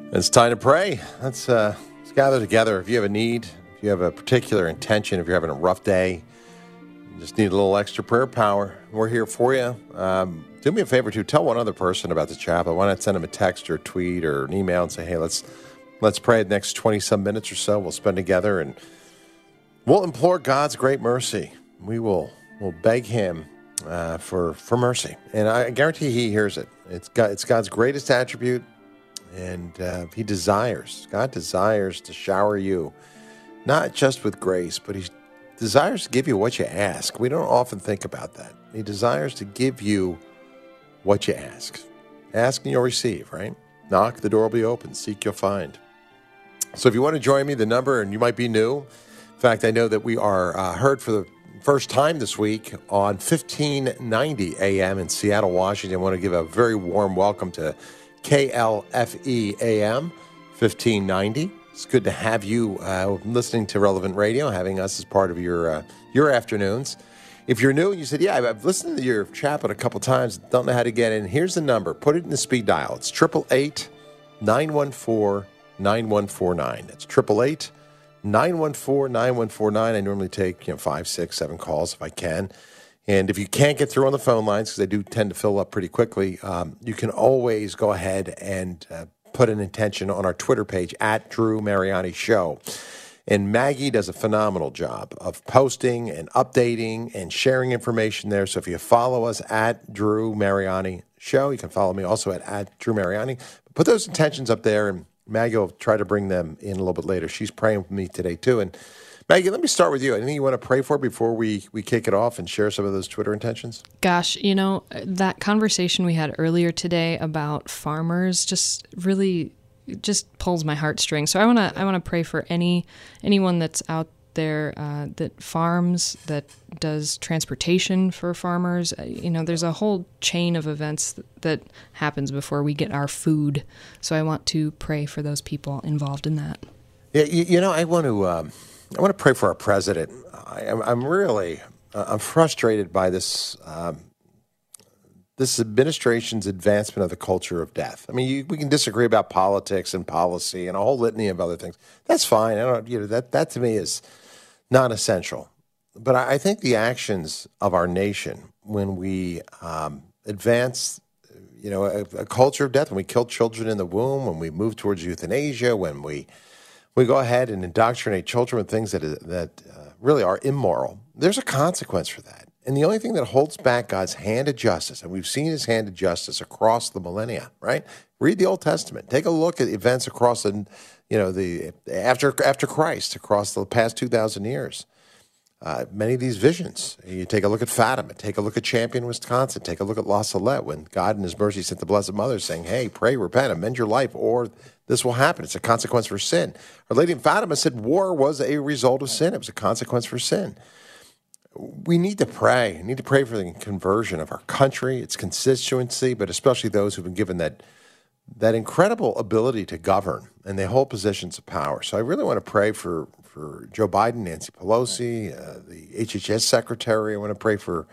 It's time to pray. Let's gather together. If you have a need, if you have a particular intention, if you're having a rough day, you just need a little extra prayer power, we're here for you. Do me a favor, too. Tell one other person about the chapel. Why not send them a text or a tweet or an email and say, hey, let's pray the next 20-some minutes or so. We'll spend together and we'll implore God's great mercy. We'll beg him for mercy. And I guarantee he hears it. It's God's greatest attribute. And God desires to shower you, not just with grace, but he desires to give you what you ask. We don't often think about that. He desires to give you what you ask. Ask and you'll receive, right? Knock, the door will be open. Seek, you'll find. So if you want to join me, the number, and you might be new. In fact, I know that we are heard for the first time this week on 1590 AM in Seattle, Washington. I want to give a very warm welcome to KLFE AM 1590. It's good to have you listening to Relevant Radio, having us as part of your afternoons. If you're new and you said, yeah, I've listened to your chapel a couple times, don't know how to get in, here's the number. Put it in the speed dial. It's 888-914-9149. That's 888-914-9149. I normally take 5, 6, 7 calls if I can. And if you can't get through on the phone lines, because they do tend to fill up pretty quickly, you can always go ahead and put an intention on our Twitter page, @DrewMariani_Show. And Maggie does a phenomenal job of posting and updating and sharing information there. So if you follow us @DrewMariani_Show, you can follow me also at @DrewMariani. Put those intentions up there, and Maggie will try to bring them in a little bit later. She's praying with me today, too. And Maggie, let me start with you. Anything you want to pray for before we kick it off and share some of those Twitter intentions? Gosh, that conversation we had earlier today about farmers just really pulls my heartstrings. So I want to pray for anyone that's out there that farms, that does transportation for farmers. There's a whole chain of events that happens before we get our food. So I want to pray for those people involved in that. Yeah, I want to pray for our president. I'm frustrated by this administration's advancement of the culture of death. I mean, we can disagree about politics and policy and a whole litany of other things. That's fine. That to me is non-essential. But I think the actions of our nation when we advance, a culture of death, when we kill children in the womb, when we move towards euthanasia, when we go ahead and indoctrinate children with things that really are immoral, there's a consequence for that. And the only thing that holds back God's hand of justice, and we've seen his hand of justice across the millennia, right? Read the Old Testament. Take a look at events across after Christ, across the past 2,000 years. Many of these visions. You take a look at Fatima, take a look at Champion, Wisconsin, take a look at La Salette, when God in his mercy sent the Blessed Mother saying, hey, pray, repent, amend your life, or this will happen. It's a consequence for sin. Our Lady in Fatima said war was a result of sin. It was a consequence for sin. We need to pray. We need to pray for the conversion of our country, its constituency, but especially those who've been given that incredible ability to govern and they hold positions of power. So I really want to pray for Joe Biden, Nancy Pelosi, the HHS secretary. I want to pray for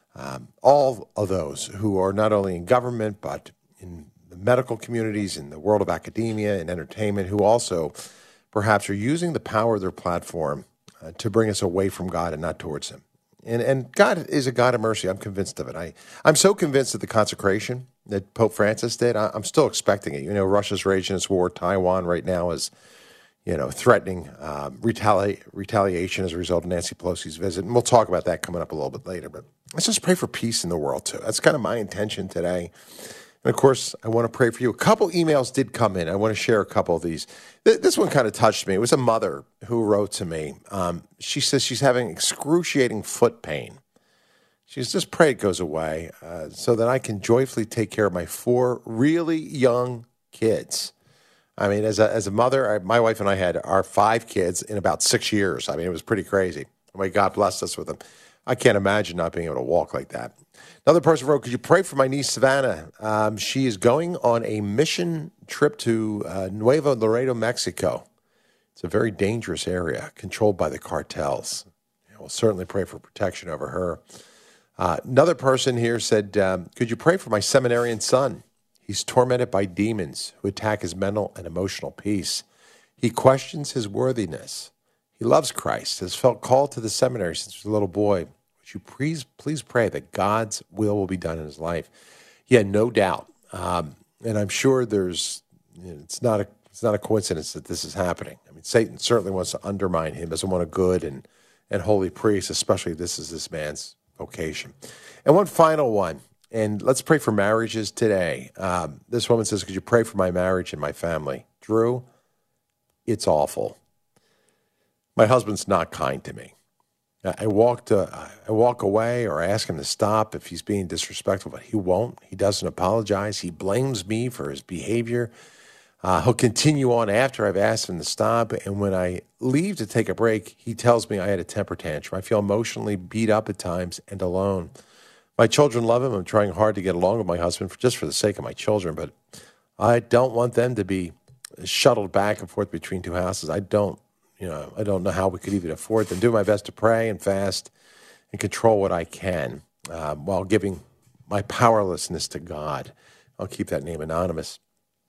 all of those who are not only in government, but in the medical communities, in the world of academia and entertainment, who also perhaps are using the power of their platform to bring us away from God and not towards him. And God is a God of mercy. I'm convinced of it. I'm so convinced of the consecration that Pope Francis did. I'm still expecting it. Russia's raging its war. Taiwan right now is, threatening retaliation as a result of Nancy Pelosi's visit. And we'll talk about that coming up a little bit later. But let's just pray for peace in the world, too. That's kind of my intention today. And, of course, I want to pray for you. A couple emails did come in. I want to share a couple of these. This one kind of touched me. It was a mother who wrote to me. She says she's having excruciating foot pain. She says, just pray it goes away so that I can joyfully take care of my 4 really young kids. I mean, as a mother, my wife and I had our 5 kids in about 6 years. I mean, it was pretty crazy. The way God blessed us with them. I can't imagine not being able to walk like that. Another person wrote, could you pray for my niece, Savannah? She is going on a mission trip to Nuevo Laredo, Mexico. It's a very dangerous area controlled by the cartels. We'll certainly pray for protection over her. Another person here said, could you pray for my seminarian son? He's tormented by demons who attack his mental and emotional peace. He questions his worthiness. He loves Christ, has felt called to the seminary since he was a little boy. Would you please pray that God's will be done in his life? Yeah, no doubt. And I'm sure it's not a coincidence that this is happening. I mean, Satan certainly wants to undermine him, doesn't want a good and holy priest, especially this is this man's vocation. And one final one, and let's pray for marriages today. This woman says, could you pray for my marriage and my family? Drew, it's awful. My husband's not kind to me. I walk away or I ask him to stop if he's being disrespectful, but he won't. He doesn't apologize. He blames me for his behavior. He'll continue on after I've asked him to stop. And when I leave to take a break, he tells me I had a temper tantrum. I feel emotionally beat up at times and alone. My children love him. I'm trying hard to get along with my husband just for the sake of my children, but I don't want them to be shuttled back and forth between two houses. I don't know how we could even afford them. Do my best to pray and fast and control what I can while giving my powerlessness to God. I'll keep that name anonymous.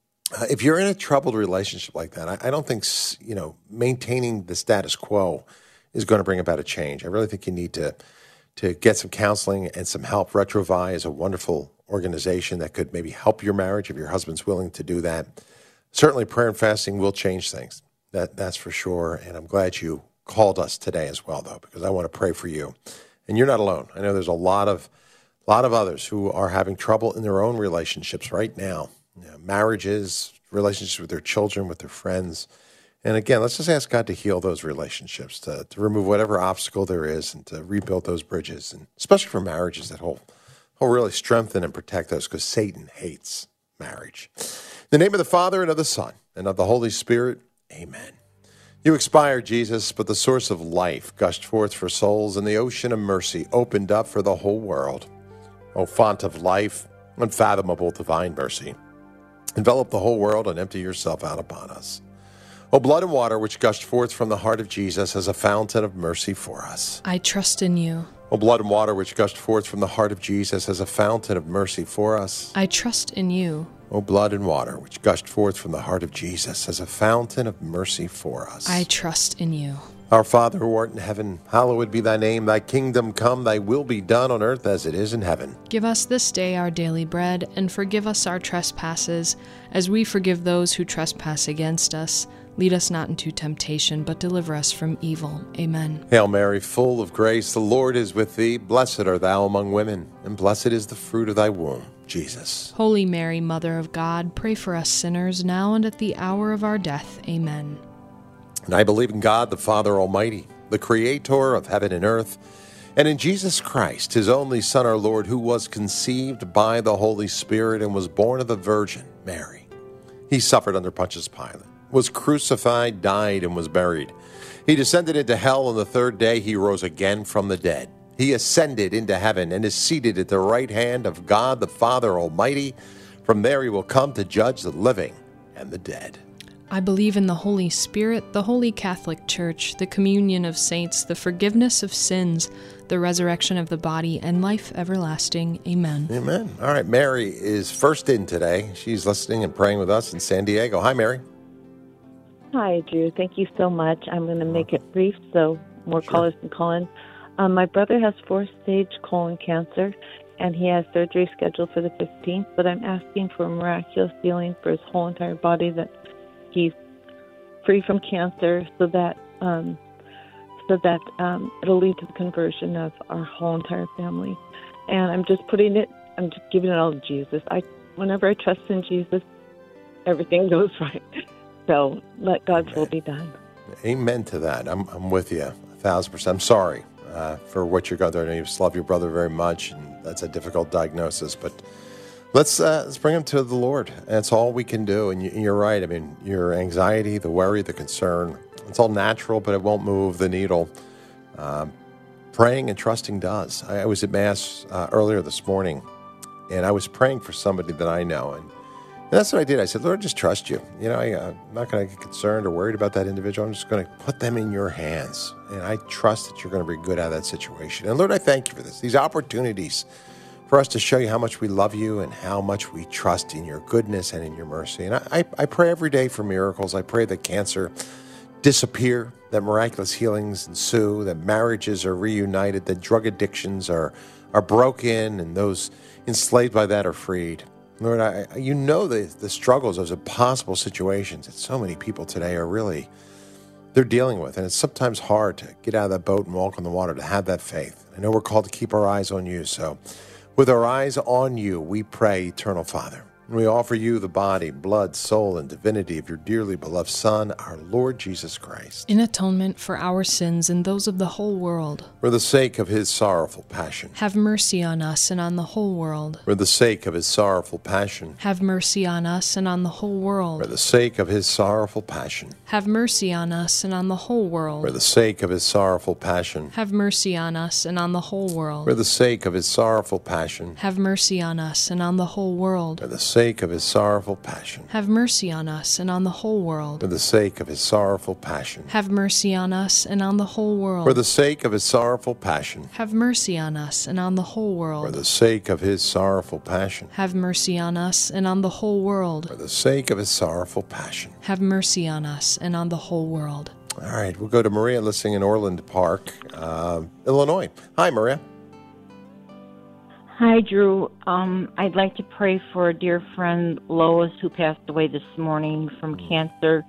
If you're in a troubled relationship like that, I don't think, maintaining the status quo is going to bring about a change. I really think you need to get some counseling and some help. Retrovi is a wonderful organization that could maybe help your marriage if your husband's willing to do that. Certainly prayer and fasting will change things. That's for sure. And I'm glad you called us today as well, though, because I want to pray for you. And you're not alone. I know there's a lot of others who are having trouble in their own relationships right now. Marriages, relationships with their children, with their friends. And again, let's just ask God to heal those relationships, to remove whatever obstacle there is and to rebuild those bridges. And especially for marriages, that he'll really strengthen and protect those because Satan hates marriage. In the name of the Father and of the Son and of the Holy Spirit, amen. You expired, Jesus, but the source of life gushed forth for souls, and the ocean of mercy opened up for the whole world. O font of life, unfathomable divine mercy, envelop the whole world and empty yourself out upon us. O blood and water which gushed forth from the heart of Jesus as a fountain of mercy for us. I trust in you. O blood and water which gushed forth from the heart of Jesus as a fountain of mercy for us. I trust in you. O blood and water which gushed forth from the heart of Jesus as a fountain of mercy for us. I trust in you. Our Father who art in heaven, hallowed be thy name. Thy kingdom come, thy will be done on earth as it is in heaven. Give us this day our daily bread, and forgive us our trespasses, as we forgive those who trespass against us. Lead us not into temptation, but deliver us from evil. Amen. Hail Mary, full of grace, the Lord is with thee. Blessed art thou among women, and blessed is the fruit of thy womb, Jesus. Holy Mary, Mother of God, pray for us sinners, now and at the hour of our death. Amen. And I believe in God, the Father Almighty, the Creator of heaven and earth, and in Jesus Christ, his only Son, our Lord, who was conceived by the Holy Spirit and was born of the Virgin Mary. He suffered under Pontius Pilate, was crucified, died, and was buried. He descended into hell, and the third day he rose again from the dead. He ascended into heaven and is seated at the right hand of God, the Father Almighty. From there he will come to judge the living and the dead. I believe in the Holy Spirit, the Holy Catholic Church, the communion of saints, the forgiveness of sins, the resurrection of the body, and life everlasting. Amen. Amen. All right, Mary is first in today. She's listening and praying with us in San Diego. Hi, Mary. Hi, Drew. Thank you so much. I'm going to make it brief so more callers can call in. My brother has 4th-stage colon cancer, and he has surgery scheduled for the 15th, but I'm asking for miraculous healing for his whole entire body, that he's free from cancer, so that it'll lead to the conversion of our whole entire family. And I'm just giving it all to Jesus. Whenever I trust in Jesus, everything goes right. So let God's will be done. Amen to that. I'm with you 1,000%. I'm sorry for what you're going through. I know you just love your brother very much, and that's a difficult diagnosis, but let's bring him to the Lord. That's all we can do. And you're right. I mean, your anxiety, the worry, the concern, it's all natural, but it won't move the needle. Praying and trusting does. I was at Mass earlier this morning, and I was praying for somebody that I know. And that's what I did. I said, Lord, I just trust you. I'm not going to get concerned or worried about that individual. I'm just going to put them in your hands. And I trust that you're going to bring good out of that situation. And Lord, I thank you for this. These opportunities for us to show you how much we love you and how much we trust in your goodness and in your mercy. And I pray every day for miracles. I pray that cancer disappear, that miraculous healings ensue, that marriages are reunited, that drug addictions are broken, and those enslaved by that are freed. Lord, you know the struggles, those impossible situations that so many people today are really, they're dealing with. And it's sometimes hard to get out of that boat and walk on the water, to have that faith. I know we're called to keep our eyes on you. So with our eyes on you, we pray, Eternal Father. And we offer you the body, blood, soul, and divinity of your dearly beloved Son, our Lord Jesus Christ. In atonement for our sins and those of the whole world. For the sake of his sorrowful passion. Have mercy on us and on the whole world. For the sake of his sorrowful passion. Have mercy on us and on the whole world. For the sake of his sorrowful passion. Have mercy on us and on the whole world. For the sake of his sorrowful passion. Have mercy on us and on the whole world. For the sake of his sorrowful passion. Have mercy on us and on the whole world. For the sake of his sorrowful passion. Have mercy on us and on the whole world. For the sake of his sorrowful passion. Have mercy on us and on the whole world. For the sake of his sorrowful passion. Have mercy on us and on the whole world. For the sake of his sorrowful passion. Have mercy on us and on the whole world. For the sake of his sorrowful passion. Have mercy on us and on the whole world. All right, we'll go to Maria listening in Orland Park, Illinois. Hi, Maria. Hi, Drew. I'd like to pray for a dear friend, Lois, who passed away this morning from cancer.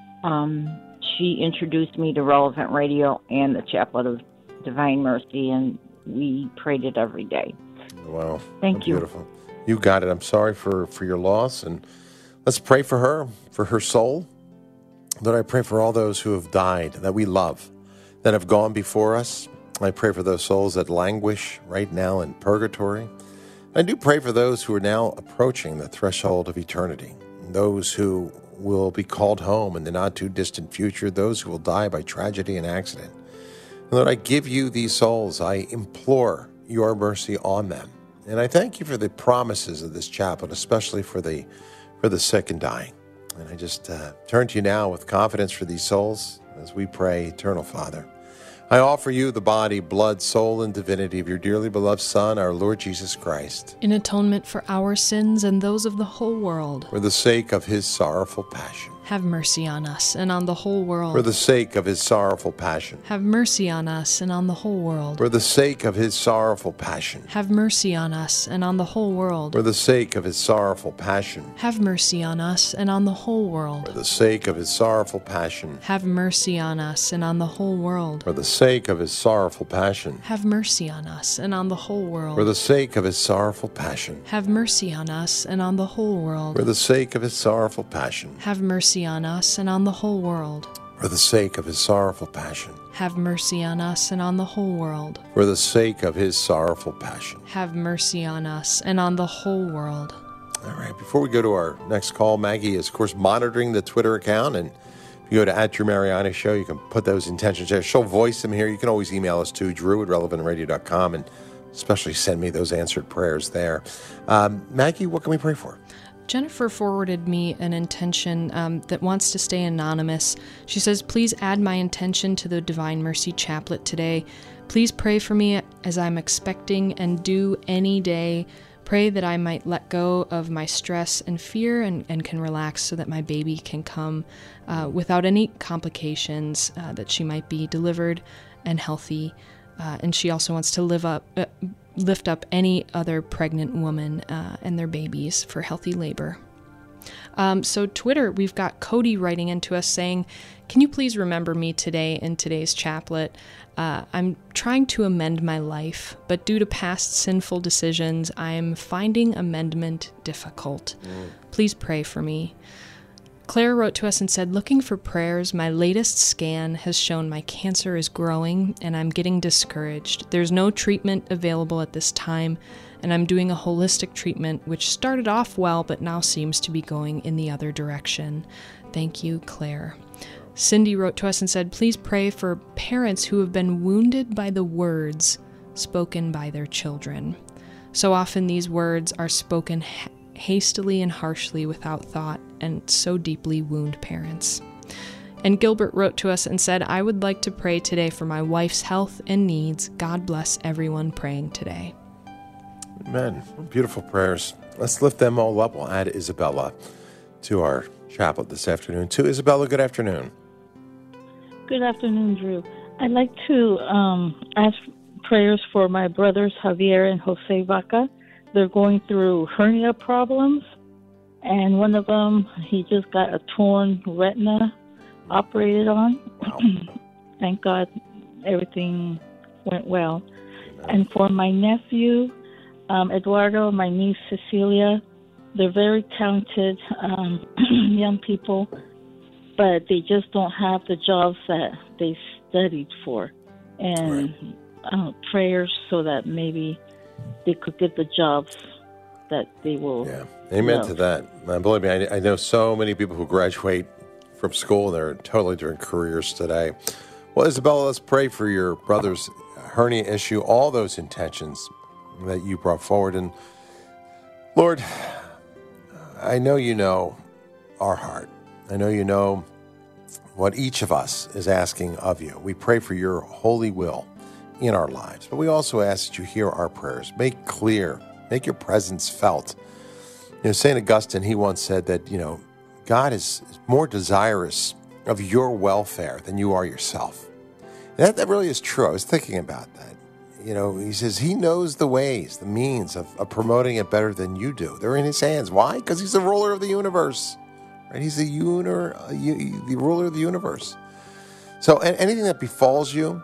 She introduced me to Relevant Radio and the Chaplet of Divine Mercy, and we prayed it every day. Wow. Thank you. Beautiful. You got it. I'm sorry for your loss, and let's pray for her soul. Lord, I pray for all those who have died that we love, that have gone before us. I pray for those souls that languish right now in purgatory. I do pray for those who are now approaching the threshold of eternity, those who will be called home in the not-too-distant future, those who will die by tragedy and accident. And Lord, I give you these souls. I implore your mercy on them. And I thank you for the promises of this chaplet, especially for the sick and dying. And I just turn to you now with confidence for these souls as we pray, Eternal Father. I offer you the body, blood, soul, and divinity of your dearly beloved Son, our Lord Jesus Christ. In atonement for our sins and those of the whole world. For the sake of his sorrowful passion. Have mercy on us and on the whole world. For the sake of his sorrowful passion. Have mercy on us and on the whole world. For the sake of his sorrowful passion. Have mercy on us and on the whole world. For the sake of his sorrowful passion. Have mercy on us and on the whole world. For the sake of his sorrowful passion. Have mercy on us and on the whole world. For the sake of his sorrowful passion. Have mercy on us and on the whole world. For the sake of his sorrowful passion. Have mercy on us and on the whole world. For the sake of his sorrowful passion. Have mercy on us and on the whole world. For the sake of his sorrowful passion. Have mercy on us and on the whole world. For the sake of his sorrowful passion. Have mercy on us and on the whole world. All right, before we go to our next call, Maggie is, of course, monitoring the Twitter account, and if you go to @DrewMariani Show, you can put those intentions there. She'll voice them here. You can always email us to drew@relevantradio.com, and especially send me those answered prayers there. Maggie, what can we pray for? Jennifer forwarded me an intention that wants to stay anonymous. She says, please add my intention to the Divine Mercy Chaplet today. Please pray for me as I'm expecting and due any day. Pray that I might let go of my stress and fear and can relax so that my baby can come without any complications, that she might be delivered and healthy. And she also wants to lift up any other pregnant woman and their babies for healthy labor. So Twitter, we've got Cody writing into us saying, can you please remember me today in today's chaplet? I'm trying to amend my life, but due to past sinful decisions, I'm finding amendment difficult. Please pray for me. Claire wrote to us and said, looking for prayers, my latest scan has shown my cancer is growing and I'm getting discouraged. There's no treatment available at this time, and I'm doing a holistic treatment which started off well but now seems to be going in the other direction. Thank you, Claire. Cindy wrote to us and said, please pray for parents who have been wounded by the words spoken by their children. So often these words are spoken hastily and harshly without thought, and so deeply wound parents. And Gilbert wrote to us and said, I would like to pray today for my wife's health and needs. God bless everyone praying today. Amen. Beautiful prayers. Let's lift them all up. We'll add Isabella to our chaplet this afternoon. To Isabella, good afternoon. Good afternoon, Drew. I'd like to ask prayers for my brothers Javier and Jose Vaca. They're going through hernia problems, and one of them, he just got a torn retina operated on. Wow. Thank God everything went well. And for my nephew, Eduardo, my niece Cecilia, they're very talented young people, but they just don't have the jobs that they studied for. And prayers so that maybe they could get the jobs that they will. Yeah, amen love. to that. Believe me, I know so many people who graduate from school and they're totally different careers today. Well, Isabella, let's pray for your brother's hernia issue, all those intentions that you brought forward. And Lord, I know you know our heart. I know you know what each of us is asking of you. We pray for your holy will in our lives, but we also ask that you hear our prayers. Make clear, make your presence felt. St. Augustine, he once said that, God is more desirous of your welfare than you are yourself. And that really is true. I was thinking about that. He says he knows the ways, the means of promoting it better than you do. They're in his hands. Why? Because he's the ruler of the universe. Right? He's the ruler of the universe. So anything that befalls you,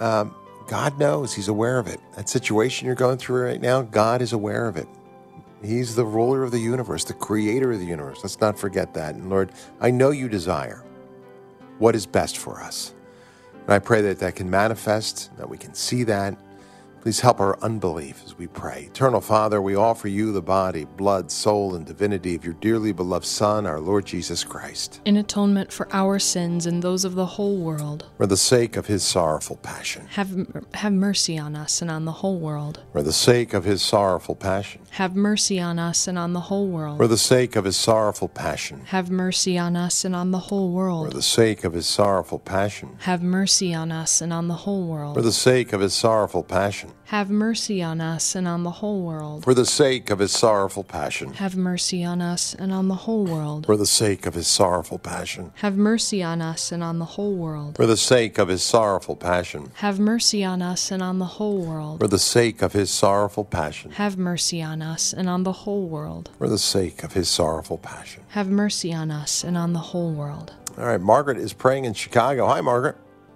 God knows. He's aware of it. That situation you're going through right now, God is aware of it. He's the ruler of the universe, the creator of the universe. Let's not forget that. And Lord, I know you desire what is best for us. And I pray that can manifest, that we can see that. Please help our unbelief as we pray. Eternal Father, we offer you the body, blood, soul, and divinity of your dearly beloved Son, our Lord Jesus Christ. In atonement for our sins and those of the whole world. For the sake of his sorrowful passion. Have mercy on us and on the whole world. For the sake of his sorrowful passion. Have mercy on us and on the whole world. For the sake of his sorrowful passion. Have mercy on us and on the whole world. For the sake of his sorrowful passion. Have mercy on us and on the whole world. For the sake of his sorrowful passion. Have mercy on us and on the whole world. For the sake of his sorrowful passion. Have mercy on us and on the whole world. For the sake of his sorrowful passion. Have mercy on us and on the whole world. For the sake of his sorrowful passion. Have mercy on us and on the whole world. For the sake of his sorrowful passion. Have mercy on us and on the whole world. For the sake of his sorrowful passion. Have mercy on us and on the whole world. All right, Margaret is praying in Chicago. Hi, Margaret.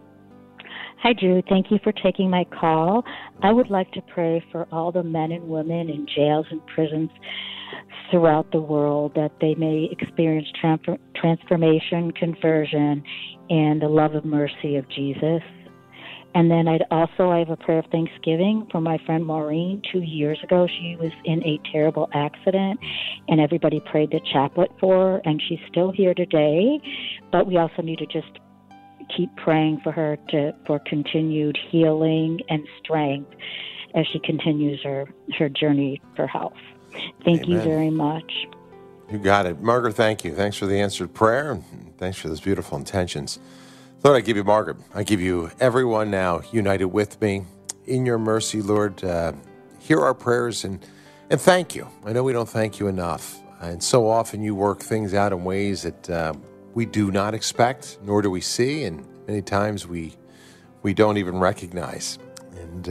Hi, Drew. Thank you for taking my call. I would like to pray for all the men and women in jails and prisons throughout the world, that they may experience transformation, conversion, and the love and mercy of Jesus. And then I have a prayer of thanksgiving for my friend Maureen. 2 years ago, she was in a terrible accident, and everybody prayed the chaplet for her, and she's still here today. But we also need to just keep praying for her for continued healing and strength as she continues her journey for health. Thank you very much. You got it. Margaret, thank you. Thanks for the answered prayer, and thanks for those beautiful intentions. Lord, I give you Margaret. I give you everyone now united with me. In your mercy, Lord, hear our prayers and thank you. I know we don't thank you enough. And so often you work things out in ways that we do not expect, nor do we see, and many times we don't even recognize. And,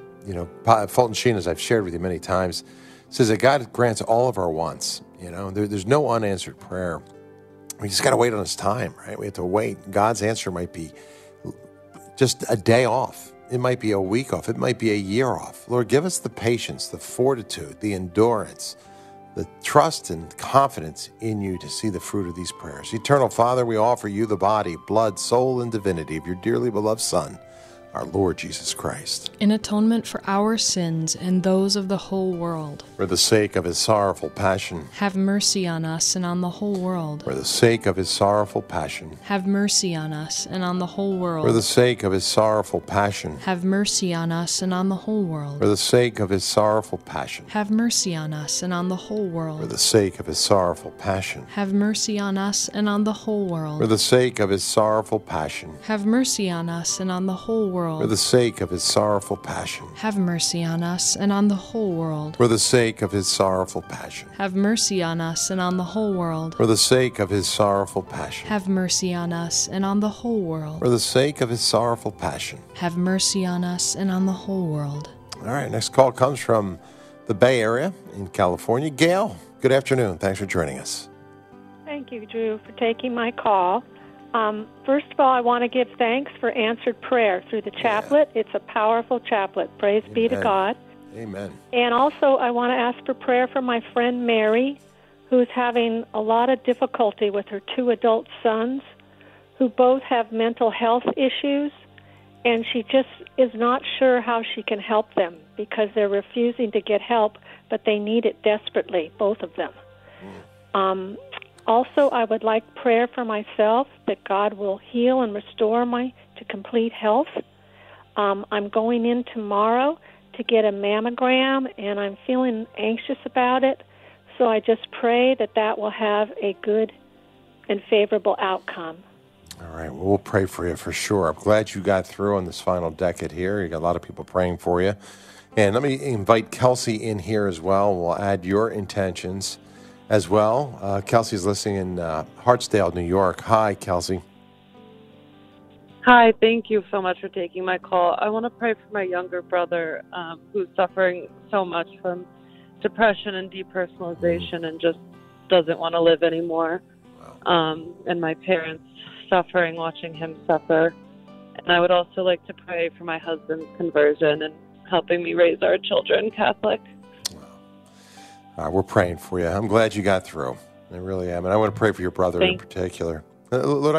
Fulton Sheen, as I've shared with you many times, says that God grants all of our wants. There's no unanswered prayer. We just got to wait on his time, right? We have to wait. God's answer might be just a day off. It might be a week off. It might be a year off. Lord, give us the patience, the fortitude, the endurance, the trust and confidence in you to see the fruit of these prayers. Eternal Father, we offer you the body, blood, soul, and divinity of your dearly beloved Son, our Lord Jesus Christ. In atonement for our sins and those of the whole world. For the sake of his sorrowful passion. Have mercy on us and on the whole world. For the sake of his sorrowful passion. Have mercy on us and on the whole world. For the sake of his sorrowful passion. Have mercy on us and on the whole world. For the sake of his sorrowful passion. Have mercy on us and on the whole world. For the sake of his sorrowful passion. Have mercy on us and on the whole world. For the sake of his sorrowful passion. Have mercy on us and on the whole world. world. For the sake of his sorrowful passion. Have mercy on us and on the whole world. For the sake of his sorrowful passion. Have mercy on us and on the whole world. For the sake of his sorrowful passion. Have mercy on us and on the whole world. For the sake of his sorrowful passion. Have mercy on us and on the whole world. All right, next call comes from the Bay Area in California. Gail, good afternoon. Thanks for joining us. Thank you, Drew, for taking my call. First of all, I want to give thanks for answered prayer through the chaplet. Yeah. It's a powerful chaplet. Praise be to God. Amen. And also, I want to ask for prayer for my friend Mary, who's having a lot of difficulty with her 2 adult sons, who both have mental health issues, and she just is not sure how she can help them because they're refusing to get help, but they need it desperately, both of them. Also, I would like prayer for myself that God will heal and restore me to complete health. I'm going in tomorrow to get a mammogram, and I'm feeling anxious about it. So I just pray that that will have a good and favorable outcome. All right, well, we'll pray for you for sure. I'm glad you got through on this final decade here. You got a lot of people praying for you. And let me invite Kelsey in here as well. We'll add your intentions as well. Kelsey's listening in Hartsdale, New York. Hi, Kelsey. Hi, thank you so much for taking my call. I want to pray for my younger brother who's suffering so much from depression and depersonalization and just doesn't want to live anymore. And my parents suffering watching him suffer. And I would also like to pray for my husband's conversion and helping me raise our children Catholic. We're praying for you. I'm glad you got through. I really am. And I want to pray for your brother in particular. Lord,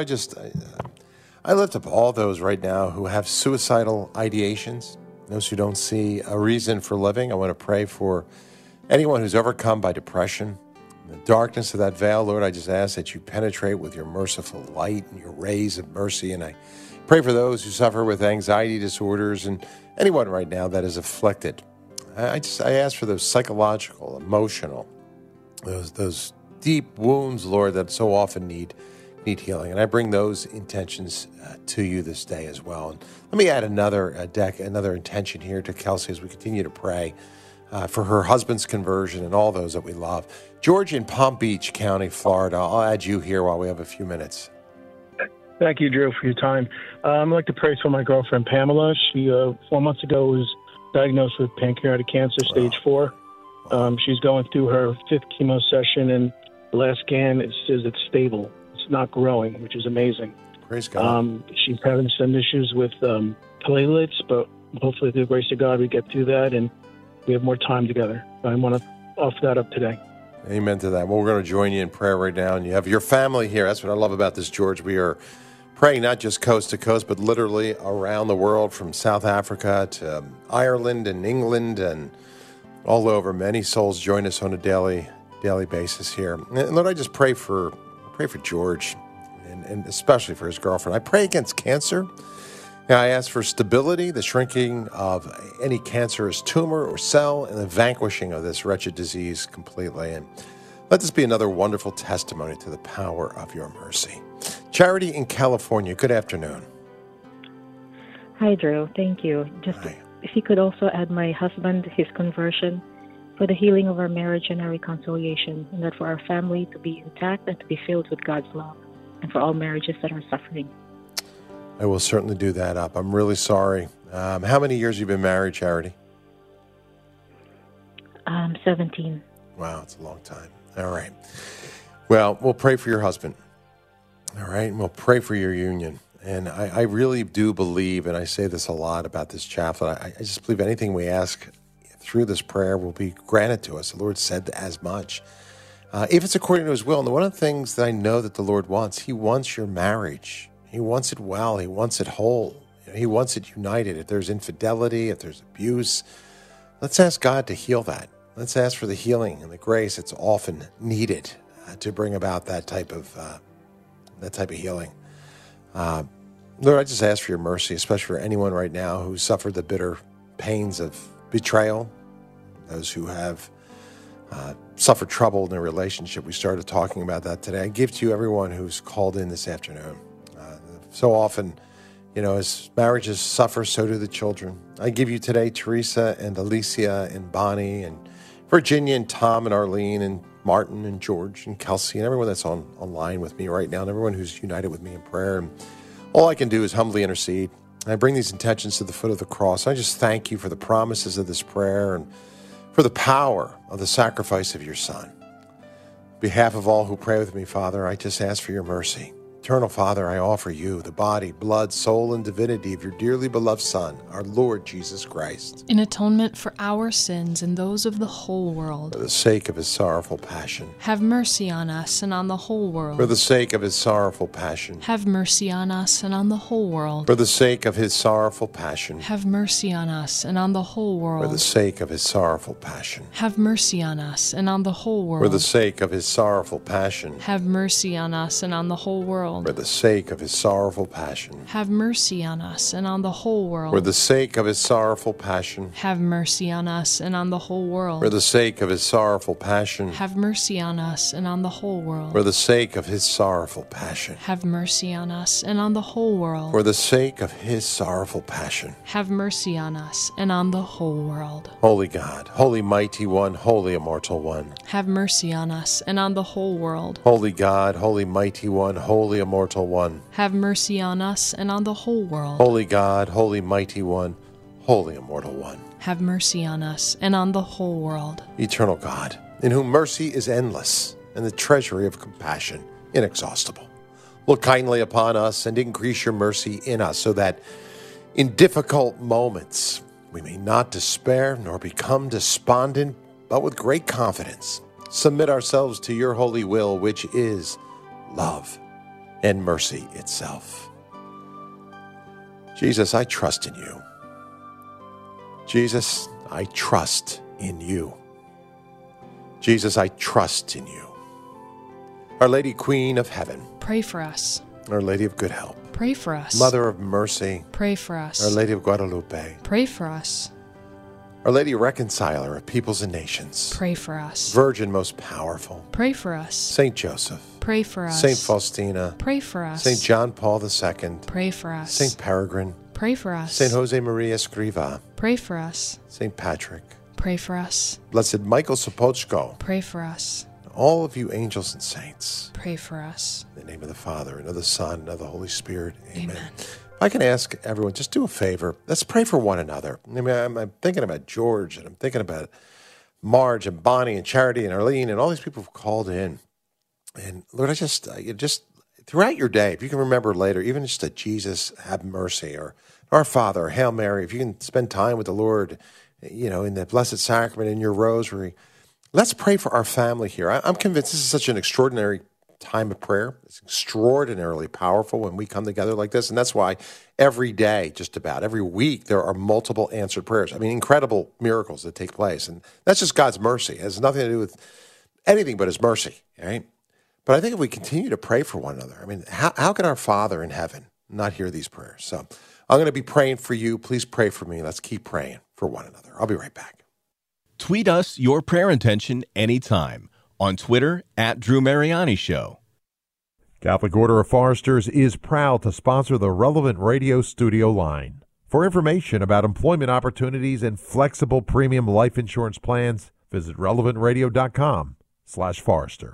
I lift up all those right now who have suicidal ideations, those who don't see a reason for living. I want to pray for anyone who's overcome by depression. In the darkness of that veil, Lord, I just ask that you penetrate with your merciful light and your rays of mercy. And I pray for those who suffer with anxiety disorders and anyone right now that is afflicted. I ask for those psychological, emotional, those deep wounds, Lord, that so often need healing. And I bring those intentions to you this day as well. And let me add another intention here to Kelsey as we continue to pray for her husband's conversion and all those that we love. George in Palm Beach County, Florida. I'll add you here while we have a few minutes. Thank you, Drew, for your time. I'd like to pray for my girlfriend, Pamela. She, 4 months ago, was diagnosed with pancreatic cancer, stage 4. She's going through her 5th chemo session, and the last scan, it says it's stable. It's not growing, which is amazing. Praise God. She's having some issues with platelets, but hopefully through the grace of God, we get through that, and we have more time together. I want to offer that up today. Amen to that. Well, we're going to join you in prayer right now, and you have your family here. That's what I love about this, George. We are praying not just coast to coast, but literally around the world, from South Africa to Ireland and England and all over. Many souls join us on a daily basis here. And Lord, I just pray for George, and especially for his girlfriend. I pray against cancer. And I ask for stability, the shrinking of any cancerous tumor or cell, and the vanquishing of this wretched disease completely. And let this be another wonderful testimony to the power of your mercy. Charity in California, good afternoon. Hi, Drew. Thank you. If you could also add my husband, his conversion, for the healing of our marriage and our reconciliation, and that for our family to be intact and to be filled with God's love, and for all marriages that are suffering. I will certainly do that up. I'm really sorry. How many years have you been married, Charity? 17. Wow, it's a long time. All right. Well, we'll pray for your husband. All right, and we'll pray for your union. And I really do believe, and I say this a lot about this chaplet, I just believe anything we ask through this prayer will be granted to us. The Lord said as much. If it's according to his will. And one of the things that I know that the Lord wants, he wants your marriage. He wants it well. He wants it whole. He wants it united. If there's infidelity, if there's abuse, let's ask God to heal that. Let's ask for the healing and the grace that's often needed to bring about that type of healing. Lord, I just ask for your mercy, especially for anyone right now who suffered the bitter pains of betrayal, those who have suffered trouble in their relationship. We started talking about that today. I give to you everyone who's called in this afternoon. So often As marriages suffer, so do the children. I give you today Teresa and Alicia and Bonnie and Virginia and Tom and Arlene and Martin and George and Kelsey and everyone that's online with me right now and everyone who's united with me in prayer. And all I can do is humbly intercede. I bring these intentions to the foot of the cross. I just thank you for the promises of this prayer and for the power of the sacrifice of your Son. On behalf of all who pray with me, Father, I just ask for your mercy. Eternal Father, I offer you the body, blood, soul, and divinity of your dearly beloved Son, our Lord Jesus Christ. In atonement for our sins and those of the whole world. For the sake of his sorrowful passion. Have mercy on us and on the whole world. For the sake of his sorrowful passion. Have mercy on us and on the whole world. For the sake of his sorrowful passion. Have mercy on us and on the whole world. For the sake of his sorrowful passion. Have mercy on us and on the whole world. For the sake of his sorrowful passion. Have mercy on us and on the whole world. For the sake of his sorrowful passion. Have mercy on us and on the whole world. For the sake of his sorrowful passion. Have mercy on us and on the whole world. For the sake of his sorrowful passion. Have mercy on us and on the whole world. For the sake of his sorrowful passion. Have mercy on us and on the whole world. For the sake of his sorrowful passion. Have mercy on us and on the whole world. Holy God, holy mighty one, holy immortal one. Have mercy on us and on the whole world. Holy God, holy mighty one, holy immortal one. Have mercy on us and on the whole world. Holy God, holy mighty one, holy immortal one. Have mercy on us and on the whole world. Eternal God, in whom mercy is endless and the treasury of compassion inexhaustible. Look kindly upon us and increase your mercy in us so that in difficult moments we may not despair nor become despondent, but with great confidence submit ourselves to your holy will, which is love and mercy itself. Jesus, I trust in you. Jesus, I trust in you. Jesus, I trust in you. Our Lady Queen of Heaven, pray for us. Our Lady of Good Help, pray for us. Mother of Mercy, pray for us. Our Lady of Guadalupe, pray for us. Our Lady Reconciler of Peoples and Nations, pray for us. Virgin Most Powerful, pray for us. Saint Joseph, pray for us. Saint Faustina, pray for us. Saint John Paul II, pray for us. Saint Peregrine, pray for us. Saint Jose Maria Escriva, pray for us. Saint Patrick, pray for us. Blessed Michael Sopochko, pray for us. All of you angels and saints, pray for us. In the name of the Father, and of the Son, and of the Holy Spirit. Amen. Amen. If I can ask everyone, just do a favor. Let's pray for one another. I mean, I'm thinking about George, and I'm thinking about Marge, and Bonnie, and Charity, and Arlene, and all these people who've called in. And Lord, I just throughout your day, if you can remember later, even just a Jesus, have mercy, or Our Father, or Hail Mary, if you can spend time with the Lord, in the Blessed Sacrament, in your rosary, let's pray for our family here. I'm convinced this is such an extraordinary time of prayer. It's extraordinarily powerful when we come together like this. And that's why every day, just about every week, there are multiple answered prayers. I mean, incredible miracles that take place. And that's just God's mercy. It has nothing to do with anything but his mercy, right? But I think if we continue to pray for one another, I mean, how can our Father in heaven not hear these prayers? So I'm going to be praying for you. Please pray for me. Let's keep praying for one another. I'll be right back. Tweet us your prayer intention anytime on Twitter @Drew Mariani Show. Catholic Order of Foresters is proud to sponsor the Relevant Radio studio line. For information about employment opportunities and flexible premium life insurance plans, visit relevantradio.com/Forester.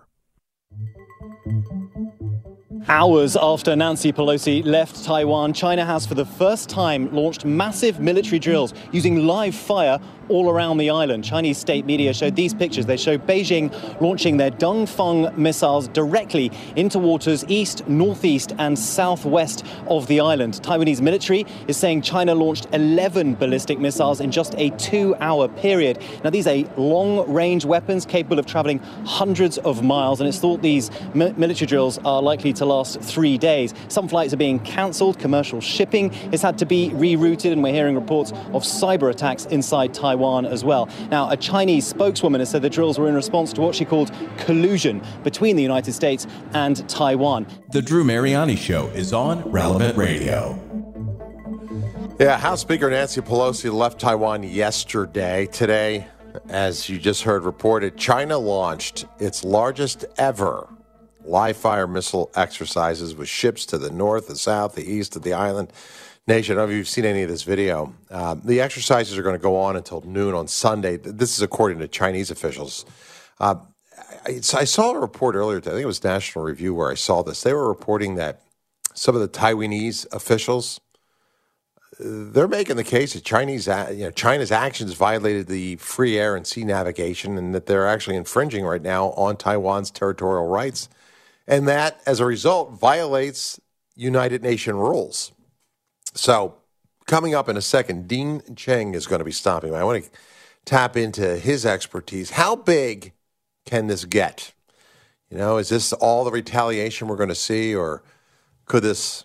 Hours after Nancy Pelosi left Taiwan, China has for the first time launched massive military drills using live fire all around the island. Chinese state media showed these pictures. They show Beijing launching their Dongfeng missiles directly into waters east, northeast, and southwest of the island. Taiwanese military is saying China launched 11 ballistic missiles in just a 2-hour period. Now, these are long-range weapons capable of traveling hundreds of miles, and it's thought these military drills are likely to last 3 days. Some flights are being cancelled. Commercial shipping has had to be rerouted, and we're hearing reports of cyber attacks inside Taiwan as well. Now, a Chinese spokeswoman has said the drills were in response to what she called collusion between the United States and Taiwan. The Drew Mariani Show is on Relevant Radio. Yeah, House Speaker Nancy Pelosi left Taiwan yesterday. Today, as you just heard reported, China launched its largest ever live-fire missile exercises with ships to the north, the south, the east of the island nation. I don't know if you've seen any of this video. The exercises are going to go on until noon on Sunday. This is according to Chinese officials. I saw a report earlier today, I think it was National Review where I saw this. They were reporting that some of the Taiwanese officials, they're making the case that China's actions violated the free air and sea navigation and that they're actually infringing right now on Taiwan's territorial rights. And that, as a result, violates United Nations rules. So coming up in a second, Dean Cheng is going to be stopping by. I want to tap into his expertise. How big can this get? Is this all the retaliation we're going to see, or could this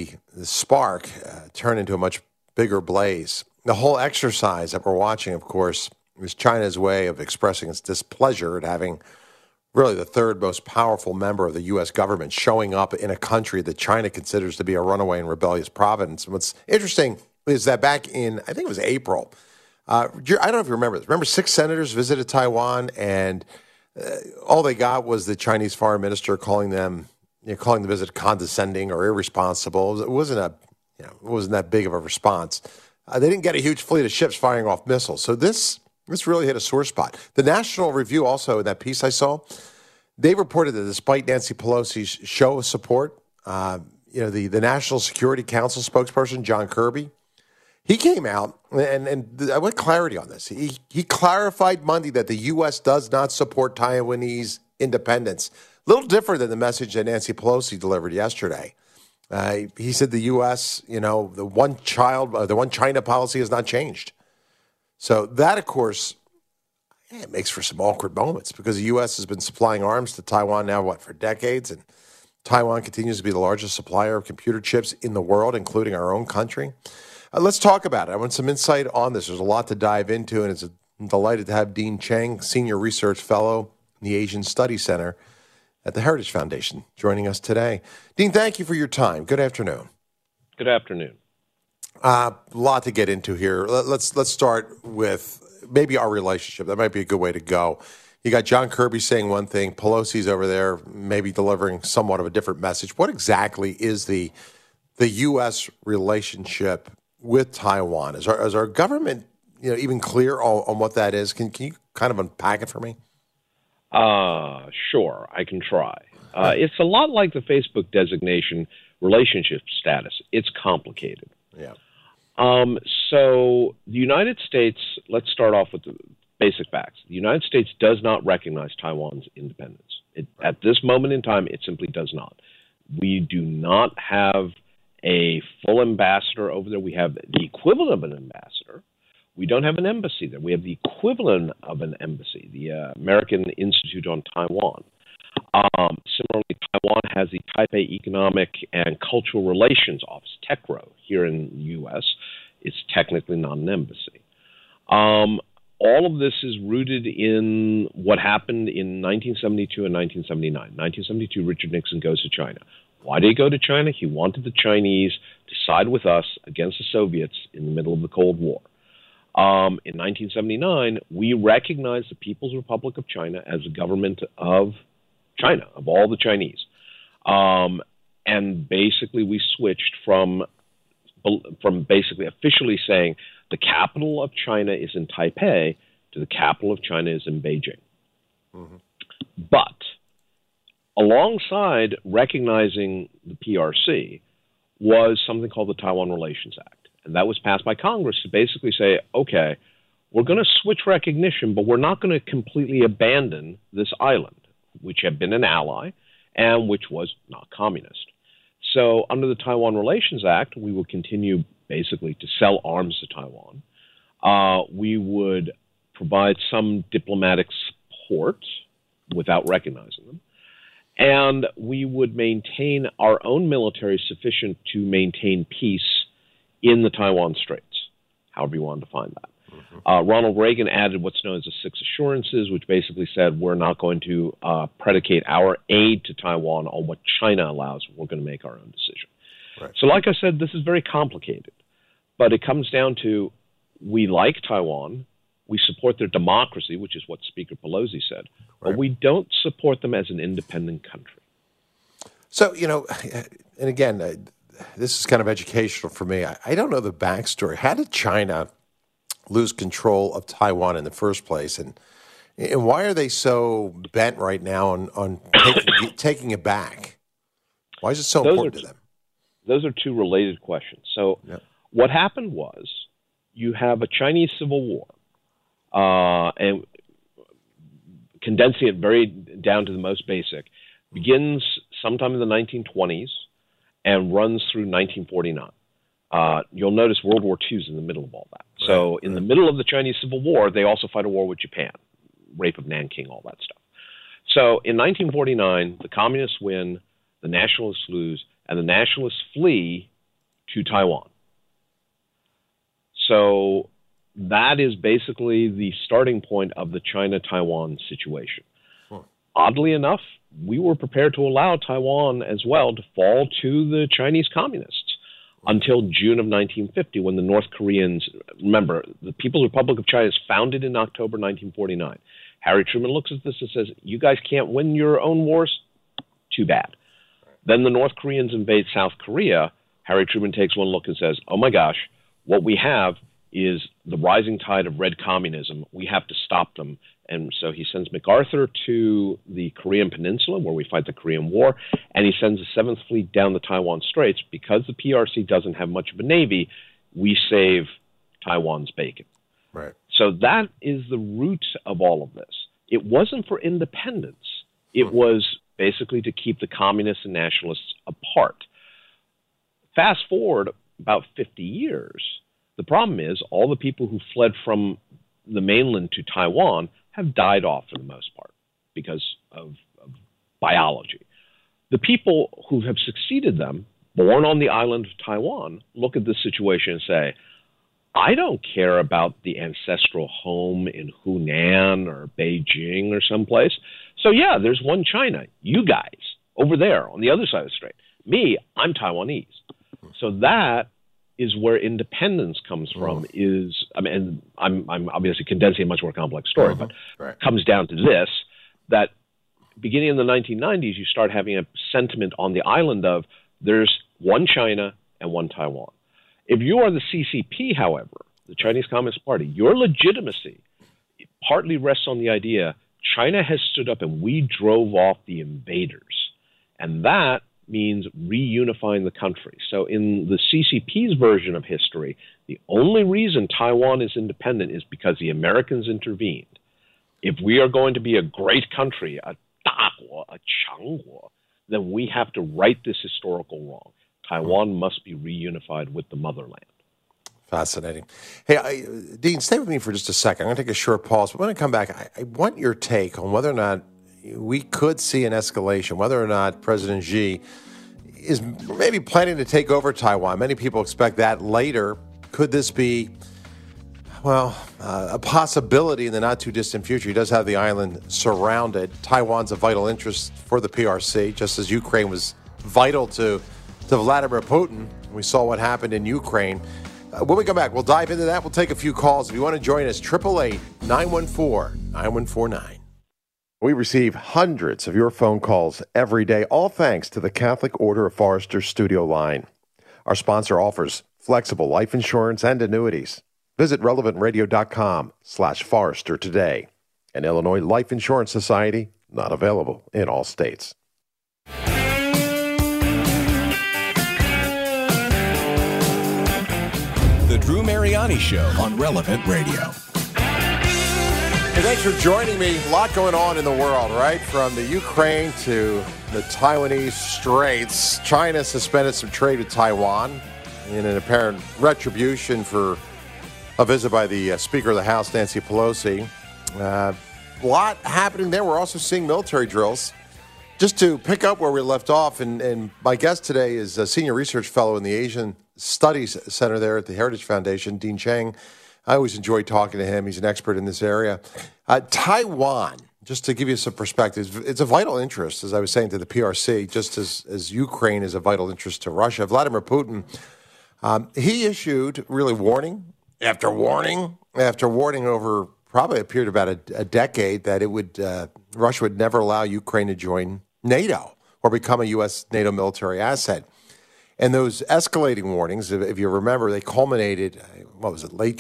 spark turn into a much bigger blaze? The whole exercise that we're watching, of course, is China's way of expressing its displeasure at having really the third most powerful member of the U.S. government showing up in a country that China considers to be a runaway and rebellious province. And what's interesting is that back in, I think it was April, I don't know if you remember this. Remember 6 senators visited Taiwan, and all they got was the Chinese foreign minister calling the visit condescending or irresponsible. It wasn't that big of a response. They didn't get a huge fleet of ships firing off missiles. So this really hit a sore spot. The National Review also, in that piece I saw, they reported that despite Nancy Pelosi's show of support, the National Security Council spokesperson, John Kirby, he came out, and I want clarity on this. He clarified Monday that the U.S. does not support Taiwanese independence. A little different than the message that Nancy Pelosi delivered yesterday. He said the U.S., the one China policy has not changed. So that, of course, it makes for some awkward moments because the U.S. has been supplying arms to Taiwan now, for decades, and Taiwan continues to be the largest supplier of computer chips in the world, including our own country. Let's talk about it. I want some insight on this. There's a lot to dive into, and I'm delighted to have Dean Cheng, Senior Research Fellow in the Asian Studies Center at the Heritage Foundation, joining us today. Dean, thank you for your time. Good afternoon. Good afternoon. A lot to get into here. Let's start with maybe our relationship. That might be a good way to go. You got John Kirby saying one thing, Pelosi's over there maybe delivering somewhat of a different message. What exactly is the U.S. relationship with Taiwan? Is our government even clear on what that is? Can you kind of unpack it for me? Sure, I can try. It's a lot like the Facebook designation relationship status. It's complicated. Yeah. So the United States, let's start off with the basic facts. The United States does not recognize Taiwan's independence. At this moment in time, it simply does not. We do not have a full ambassador over there. We have the equivalent of an ambassador. We don't have an embassy there. We have the equivalent of an embassy, the American Institute on Taiwan. Similarly, Taiwan has the Taipei Economic and Cultural Relations Office, TECRO, here in the U.S. It's technically not an embassy. All of this is rooted in what happened in 1972 and 1979. 1972, Richard Nixon goes to China. Why did he go to China? He wanted the Chinese to side with us against the Soviets in the middle of the Cold War. In 1979, we recognized the People's Republic of China as the government of China, of all the Chinese. And basically we switched from basically officially saying the capital of China is in Taipei to the capital of China is in Beijing. Mm-hmm. But alongside recognizing the PRC was something called the Taiwan Relations Act. And that was passed by Congress to basically say, okay, we're going to switch recognition, but we're not going to completely abandon this island, which had been an ally and which was not communist. So under the Taiwan Relations Act, we would continue basically to sell arms to Taiwan. We would provide some diplomatic support without recognizing them. And we would maintain our own military sufficient to maintain peace in the Taiwan Straits, however you want to define that. Mm-hmm. Ronald Reagan added what's known as the Six Assurances, which basically said we're not going to predicate our aid to Taiwan on what China allows. We're going to make our own decision. Right. So like I said, this is very complicated. But it comes down to we like Taiwan. We support their democracy, which is what Speaker Pelosi said. Right. But we don't support them as an independent country. So, and again, this is kind of educational for me. I don't know the backstory. How did China lose control of Taiwan in the first place? And why are they so bent right now on taking it back? Why is it so important to them? Those are two related questions. So what happened was you have a Chinese civil war, and condensing it very down to the most basic, begins sometime in the 1920s and runs through 1949. You'll notice World War II is in the middle of all that. So in the middle of the Chinese Civil War, they also fight a war with Japan, rape of Nanking, all that stuff. So in 1949, the communists win, the nationalists lose, and the nationalists flee to Taiwan. So that is basically the starting point of the China-Taiwan situation. Oddly enough, we were prepared to allow Taiwan as well to fall to the Chinese communists until June of 1950, when the North Koreans, remember, the People's Republic of China is founded in October 1949. Harry Truman looks at this and says, you guys can't win your own wars? Too bad. Then the North Koreans invade South Korea. Harry Truman takes one look and says, oh my gosh, what we have is the rising tide of red communism. We have to stop them. And so he sends MacArthur to the Korean Peninsula, where we fight the Korean War, and he sends the 7th Fleet down the Taiwan Straits. Because the PRC doesn't have much of a navy, we save Taiwan's bacon. Right. So that is the root of all of this. It wasn't for independence. It was basically to keep the communists and nationalists apart. Fast forward about 50 years, the problem is all the people who fled from the mainland to Taiwan have died off for the most part because of biology. The people who have succeeded them, born on the island of Taiwan, look at this situation and say, I don't care about the ancestral home in Hunan or Beijing or someplace. So yeah, there's one China. You guys over there on the other side of the strait. Me, I'm Taiwanese. So that is where independence comes from. I'm obviously condensing a much more complex story, but it comes down to this, that beginning in the 1990s, you start having a sentiment on the island of there's one China and one Taiwan. If you are the CCP, however, the Chinese Communist Party, your legitimacy partly rests on the idea China has stood up and we drove off the invaders. And that means reunifying the country. So in the CCP's version of history, the only reason Taiwan is independent is because the Americans intervened. If we are going to be a great country, a 大国, a 强国, then we have to right this historical wrong. Taiwan must be reunified with the motherland. Fascinating. Hey, Dean, stay with me for just a second. I'm going to take a short pause, but when I come back, I want your take on whether or not we could see an escalation, whether or not President Xi is maybe planning to take over Taiwan. Many people expect that later. Could this be, a possibility in the not-too-distant future? He does have the island surrounded. Taiwan's a vital interest for the PRC, just as Ukraine was vital to Vladimir Putin. We saw what happened in Ukraine. When we come back, we'll dive into that. We'll take a few calls. If you want to join us, 888-914-9149. We receive hundreds of your phone calls every day, all thanks to the Catholic Order of Foresters Studio Line. Our sponsor offers flexible life insurance and annuities. Visit relevantradio.com/Forester today. An Illinois Life Insurance Society, not available in all states. The Drew Mariani Show on Relevant Radio. Hey, thanks for joining me. A lot going on in the world, right? From the Ukraine to the Taiwanese Straits. China suspended some trade with Taiwan in an apparent retribution for a visit by the Speaker of the House, Nancy Pelosi. A lot happening there. We're also seeing military drills. Just to pick up where we left off, and my guest today is a senior research fellow in the Asian Studies Center there at the Heritage Foundation, Dean Cheng. I always enjoy talking to him. He's an expert in this area. Taiwan, just to give you some perspective, it's a vital interest, as I was saying, to the PRC, just as Ukraine is a vital interest to Russia. Vladimir Putin, he issued really warning after warning after warning over probably a period of about a decade that Russia would never allow Ukraine to join NATO, or become a U.S. NATO military asset. And those escalating warnings, if you remember, they culminated, late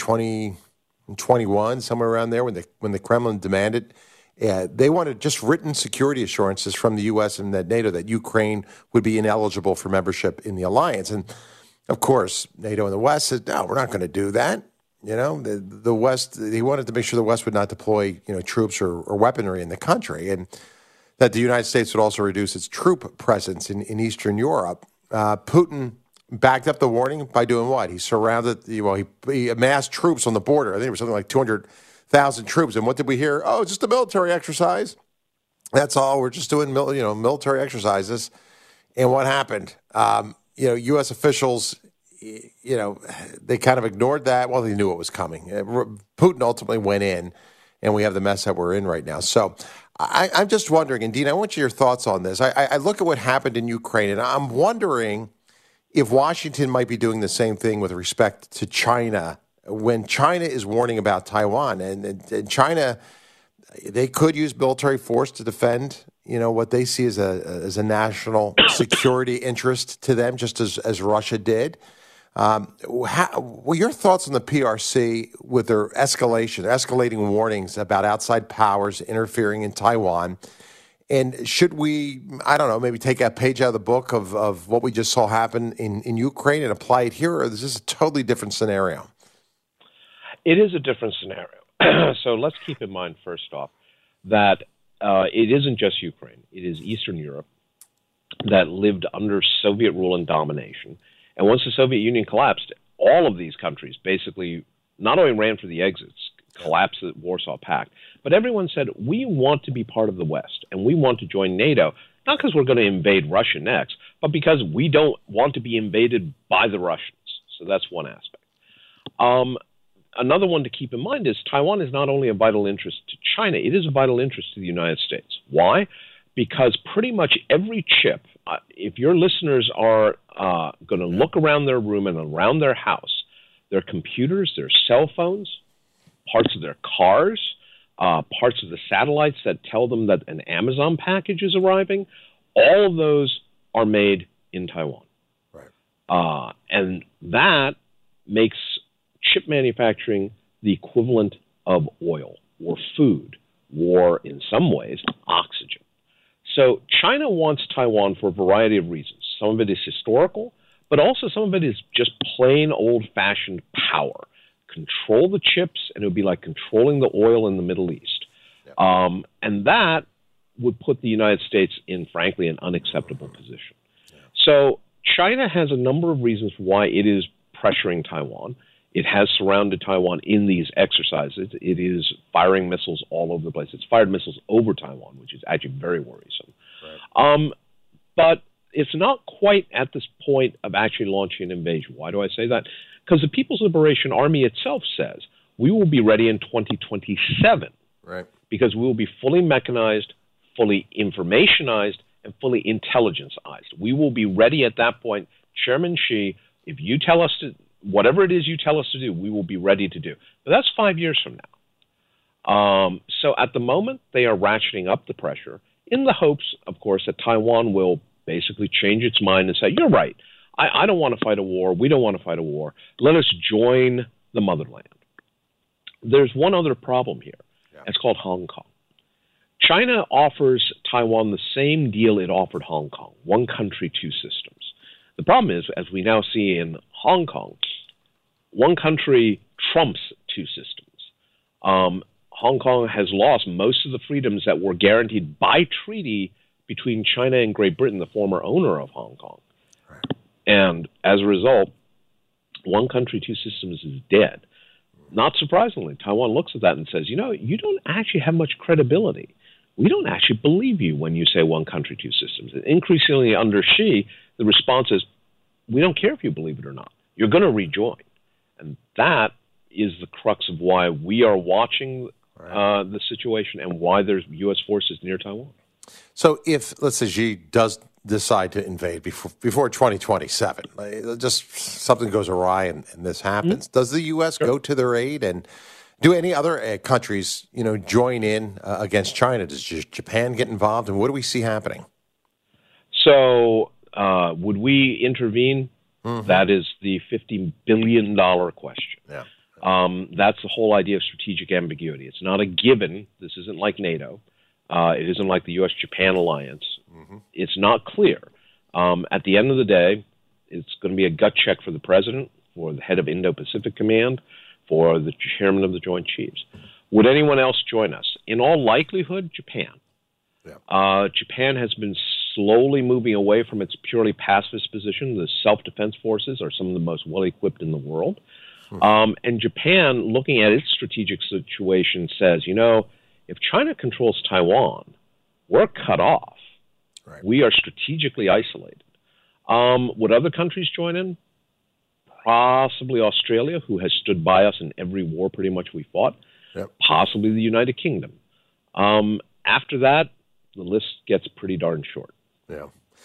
2021, somewhere around there, when the Kremlin demanded. They wanted just written security assurances from the U.S. and NATO that Ukraine would be ineligible for membership in the alliance. And, of course, NATO and the West said, no, we're not going to do that. The West, he wanted to make sure the West would not deploy, troops or weaponry in the country, and that the United States would also reduce its troop presence in Eastern Europe. Putin backed up the warning by doing what? He surrounded, he amassed troops on the border. I think it was something like 200,000 troops. And what did we hear? Oh, just a military exercise. That's all. We're just doing, military exercises. And what happened? U.S. officials, they kind of ignored that. Well, they knew it was coming. Putin ultimately went in, and we have the mess that we're in right now. So I'm just wondering, and Dean, I want your thoughts on this. I look at what happened in Ukraine, and I'm wondering if Washington might be doing the same thing with respect to China when China is warning about Taiwan. And China, they could use military force to defend, what they see as a national security interest to them, just as Russia did. What your thoughts on the PRC with their escalating warnings about outside powers interfering in Taiwan? And should we, maybe take a page out of the book of what we just saw happen in Ukraine and apply it here, or is this a totally different scenario? It is a different scenario. So let's keep in mind, first off, that it isn't just Ukraine. It is Eastern Europe that lived under Soviet rule and domination. And once the Soviet Union collapsed, all of these countries basically not only ran for the exits, collapsed the Warsaw Pact, but everyone said, we want to be part of the West, and we want to join NATO, not because we're going to invade Russia next, but because we don't want to be invaded by the Russians. So that's one aspect. Another one to keep in mind is Taiwan is not only a vital interest to China, it is a vital interest to the United States. Why? Because pretty much every chip, if your listeners are going to look around their room and around their house, their computers, their cell phones, parts of their cars, parts of the satellites that tell them that an Amazon package is arriving, all of those are made in Taiwan. Right. And that makes chip manufacturing the equivalent of oil or food or, in some ways, oxygen. So China wants Taiwan for a variety of reasons. Some of it is historical, but also some of it is just plain old-fashioned power. Control the chips, and it would be like controlling the oil in the Middle East. Yeah. And that would put the United States in, frankly, an unacceptable position. Yeah. So China has a number of reasons why it is pressuring Taiwan. It has surrounded Taiwan in these exercises. It is firing missiles all over the place. It's fired missiles over Taiwan, which is actually very worrisome. Right. But it's not quite at this point of actually launching an invasion. Why do I say that? Because the People's Liberation Army itself says we will be ready in 2027. Right. Because we will be fully mechanized, fully informationized, and fully intelligenceized. We will be ready at that point. Chairman Xi, if you tell us to, whatever it is you tell us to do, we will be ready to do. But that's 5 years from now. So at the moment, they are ratcheting up the pressure in the hopes, of course, that Taiwan will basically change its mind and say, you're right. I don't want to fight a war. We don't want to fight a war. Let us join the motherland. There's one other problem here. Yeah. It's called Hong Kong. China offers Taiwan the same deal it offered Hong Kong, one country, two systems. The problem is, as we now see in Hong Kong, one country trumps two systems. Hong Kong has lost most of the freedoms that were guaranteed by treaty between China and Great Britain, the former owner of Hong Kong. Right. And as a result, one country, two systems is dead. Not surprisingly, Taiwan looks at that and says, you don't actually have much credibility. We don't actually believe you when you say one country, two systems. And increasingly under Xi, the response is, we don't care if you believe it or not. You're going to rejoin. And that is the crux of why we are watching the situation and why there's U.S. forces near Taiwan. So if, let's say, Xi does decide to invade before 2027, just something goes awry and this happens, does the U.S. go to their aid? And do any other countries, join in against China? Does Japan get involved? And what do we see happening? So would we intervene? Mm-hmm. That is the $50 billion question. Yeah. That's the whole idea of strategic ambiguity. It's not a given. This isn't like NATO. It isn't like the U.S.-Japan alliance. Mm-hmm. It's not clear. At the end of the day, it's going to be a gut check for the president, for the head of Indo-Pacific Command, for the chairman of the Joint Chiefs. Would anyone else join us? In all likelihood, Japan. Yeah. Japan has been slowly moving away from its purely pacifist position. The self-defense forces are some of the most well-equipped in the world. And Japan, looking at its strategic situation, says, if China controls Taiwan, we're cut off. Right. We are strategically isolated. Would other countries join in? Possibly Australia, who has stood by us in every war pretty much we fought. Yep. Possibly the United Kingdom. After that, the list gets pretty darn short. Yeah.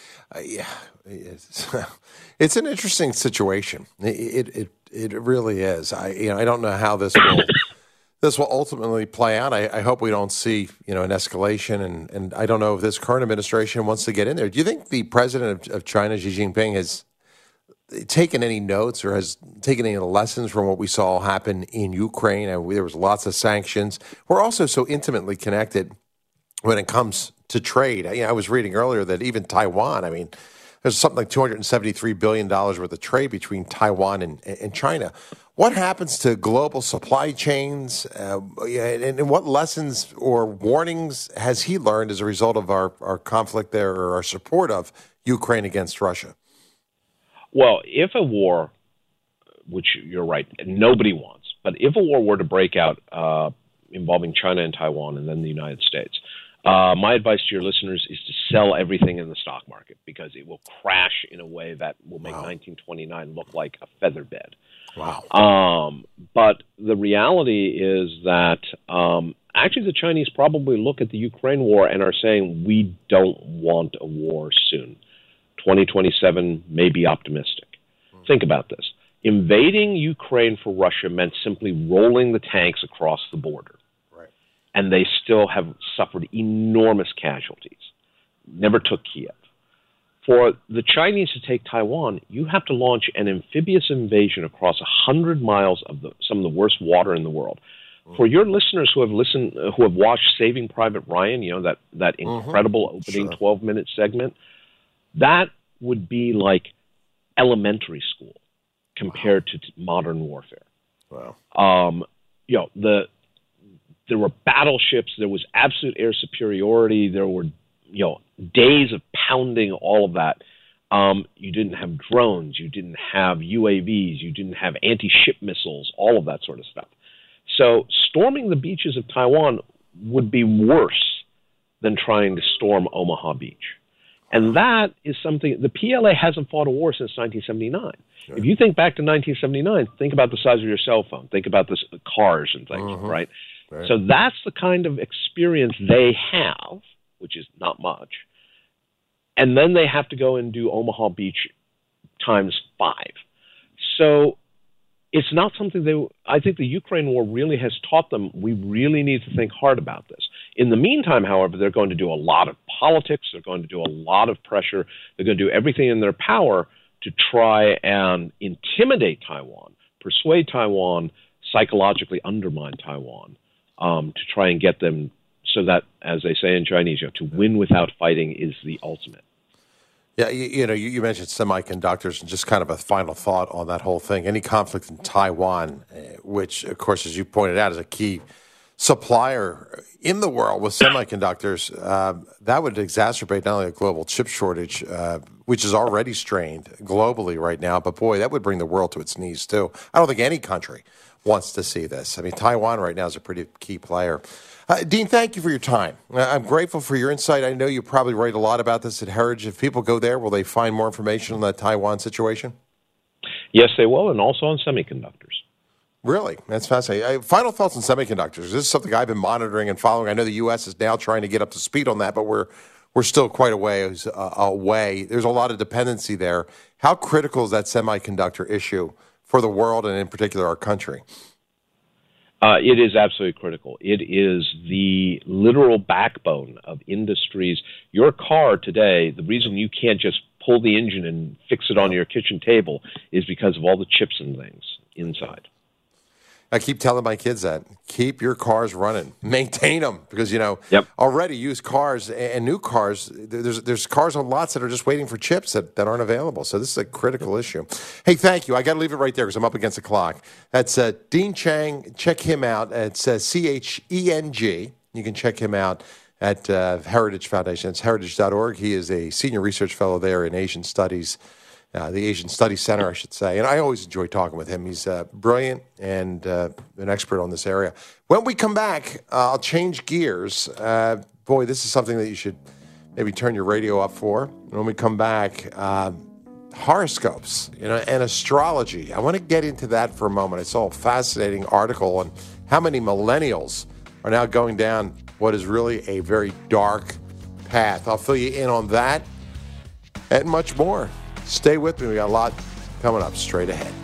It's an interesting situation. It really is. I don't know how this will ultimately play out. I hope we don't see an escalation, and I don't know if this current administration wants to get in there. Do you think the president of China, Xi Jinping, has taken any notes or has taken any lessons from what we saw happen in Ukraine? There was lots of sanctions. We're also so intimately connected when it comes to trade. I was reading earlier that even Taiwan, there's something like $273 billion worth of trade between Taiwan and China. What happens to global supply chains, and what lessons or warnings has he learned as a result of our conflict there, or our support of Ukraine against Russia? Well, if a war, which you're right, nobody wants, but if a war were to break out involving China and Taiwan and then the United States, my advice to your listeners is to sell everything in the stock market, because it will crash in a way that will make 1929 look like a feather bed. Wow. But the reality is that actually the Chinese probably look at the Ukraine war and are saying, we don't want a war soon. 2027 may be optimistic. Think about this. Invading Ukraine for Russia meant simply rolling the tanks across the border. And they still have suffered enormous casualties. Never took Kiev. For the Chinese to take Taiwan, you have to launch an amphibious invasion across 100 miles of some of the worst water in the world. For your listeners who have watched Saving Private Ryan, that incredible opening 12-minute segment, that would be like elementary school compared to modern warfare. Wow. There were battleships. There was absolute air superiority. There were, days of pounding all of that. You didn't have drones. You didn't have UAVs. You didn't have anti-ship missiles, all of that sort of stuff. So storming the beaches of Taiwan would be worse than trying to storm Omaha Beach. And that is something, the PLA hasn't fought a war since 1979. Sure. If you think back to 1979, think about the size of your cell phone. Think about the cars and things, right? Right. So that's the kind of experience they have, which is not much. And then they have to go and do Omaha Beach times 5. So it's not something I think the Ukraine war really has taught them. We really need to think hard about this. In the meantime, however, they're going to do a lot of politics. They're going to do a lot of pressure. They're going to do everything in their power to try and intimidate Taiwan, persuade Taiwan, psychologically undermine Taiwan. To try and get them so that, as they say in Chinese, to win without fighting is the ultimate. Yeah, you mentioned semiconductors, and just kind of a final thought on that whole thing. Any conflict in Taiwan, which, of course, as you pointed out, is a key supplier in the world with semiconductors, that would exacerbate not only a global chip shortage, which is already strained globally right now, but boy, that would bring the world to its knees too. I don't think any country wants to see this. Taiwan right now is a pretty key player. Dean, thank you for your time. I'm grateful for your insight. I know you probably write a lot about this at Heritage. If people go there, will they find more information on the Taiwan situation? Yes, they will, and also on semiconductors. Really? That's fascinating. Final thoughts on semiconductors. This is something I've been monitoring and following. I know the U.S. is now trying to get up to speed on that, but we're still quite a ways away. There's a lot of dependency there. How critical is that semiconductor issue for the world and in particular our country? It is absolutely critical. It is the literal backbone of industries. Your car today, the reason you can't just pull the engine and fix it on your kitchen table is because of all the chips and things inside. I keep telling my kids that. Keep your cars running. Maintain them because, already used cars and new cars, there's cars on lots that are just waiting for chips that aren't available. So this is a critical issue. Hey, thank you. I got to leave it right there because I'm up against the clock. That's Dean Cheng. Check him out. It's CHENG. You can check him out at Heritage Foundation. It's heritage.org. He is a senior research fellow there in Asian Studies. The Asian Studies Center, I should say. And I always enjoy talking with him. He's brilliant and an expert on this area. When we come back, I'll change gears. Boy, this is something that you should maybe turn your radio up for. When we come back, horoscopes, and astrology. I want to get into that for a moment. I saw a fascinating article on how many millennials are now going down what is really a very dark path. I'll fill you in on that and much more. Stay with me. We got a lot coming up straight ahead.